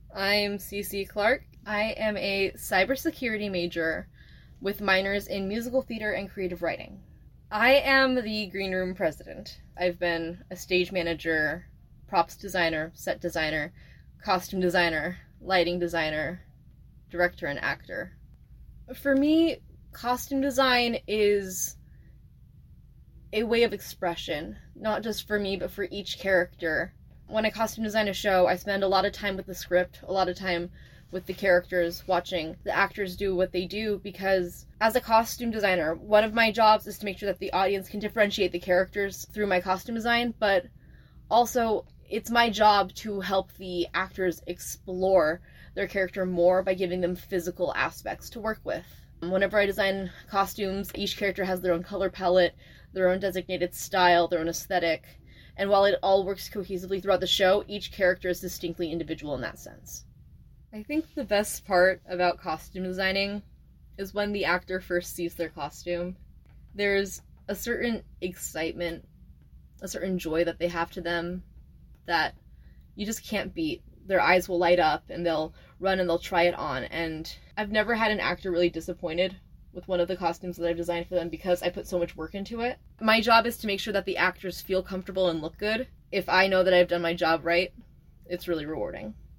I'm CC Clark. I am a cybersecurity major with minors in musical theater and creative writing. I am the green room president. I've been a stage manager, props designer, set designer, costume designer, lighting designer, director, and actor. For me, costume design is a way of expression, not just for me, but for each character. When I costume design a show, I spend a lot of time with the script, a lot of time with the characters, watching the actors do what they do, because as a costume designer, one of my jobs is to make sure that the audience can differentiate the characters through my costume design, but also it's my job to help the actors explore their character more by giving them physical aspects to work with. Whenever I design costumes, each character has their own color palette, their own designated style, their own aesthetic, and while it all works cohesively throughout the show, each character is distinctly individual in that sense. I think the best part about costume designing is when the actor first sees their costume. There's a certain excitement, a certain joy that they have to them that you just can't beat. Their eyes will light up and they'll run and they'll try it on, and I've never had an actor really disappointed with one of the costumes that I've designed for them because I put so much work into it. My job is to make sure that the actors feel comfortable and look good. If I know that I've done my job right, it's really rewarding.